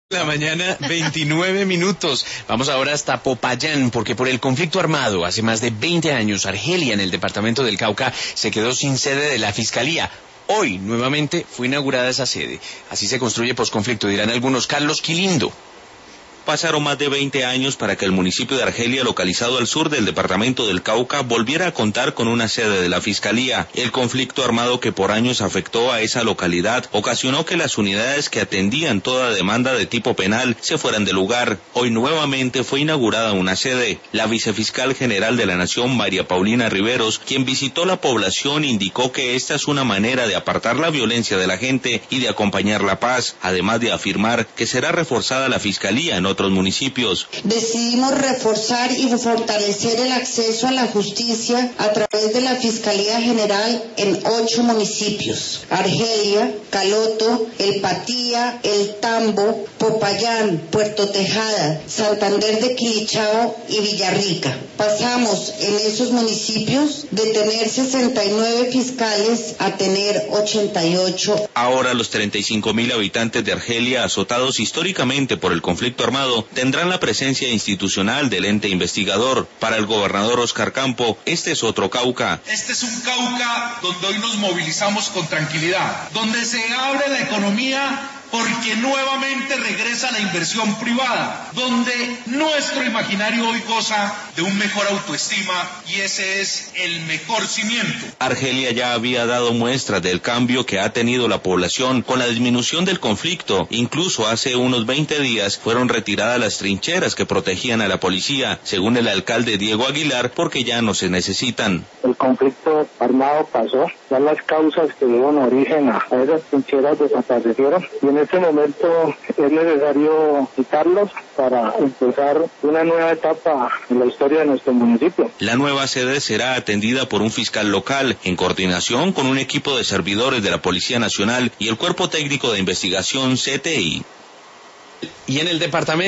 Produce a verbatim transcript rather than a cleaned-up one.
La mañana, veintinueve minutos. Vamos ahora hasta Popayán, porque por el conflicto armado, hace más de veinte años, Argelia, en el departamento del Cauca, se quedó sin sede de la Fiscalía. Hoy, nuevamente, fue inaugurada esa sede. Así se construye posconflicto, dirán algunos. Carlos Quilindo. Pasaron más de veinte años para que el municipio de Argelia, localizado al sur del departamento del Cauca, volviera a contar con una sede de la Fiscalía. El conflicto armado que por años afectó a esa localidad ocasionó que las unidades que atendían toda demanda de tipo penal se fueran del lugar. Hoy nuevamente fue inaugurada una sede. La vicefiscal general de la Nación, María Paulina Riveros, quien visitó la población, indicó que esta es una manera de apartar la violencia de la gente y de acompañar la paz, además de afirmar que será reforzada la Fiscalía en otros municipios. Decidimos reforzar y fortalecer el acceso a la justicia a través de la Fiscalía General en ocho municipios: Argelia, Caloto, El Patía, El Tambo, Popayán, Puerto Tejada, Santander de Quilichao y Villarrica. Pasamos en esos municipios de tener sesenta y nueve fiscales a tener ochenta y ocho. Ahora los treinta y cinco mil habitantes de Argelia, azotados históricamente por el conflicto armado, tendrán la presencia institucional del ente investigador. Para el gobernador Oscar Campo, este es otro Cauca. Este es un Cauca donde hoy nos movilizamos con tranquilidad, donde se abre la economía porque nuevamente regresa la inversión privada, donde nuestro imaginario hoy goza de un mejor autoestima y ese es el mejor cimiento. Argelia ya había dado muestras del cambio que ha tenido la población con la disminución del conflicto. Incluso hace unos veinte días fueron retiradas las trincheras que protegían a la policía, según el alcalde Diego Aguilar, porque ya no se necesitan. El conflicto armado pasó, ya las causas que dieron origen a esas trincheras desaparecieron y en este momento es necesario quitarlos para empezar una nueva etapa en la historia de nuestro municipio. La nueva sede será atendida por un fiscal local, en coordinación con un equipo de servidores de la Policía Nacional y el Cuerpo Técnico de Investigación C T I. Y en el departamento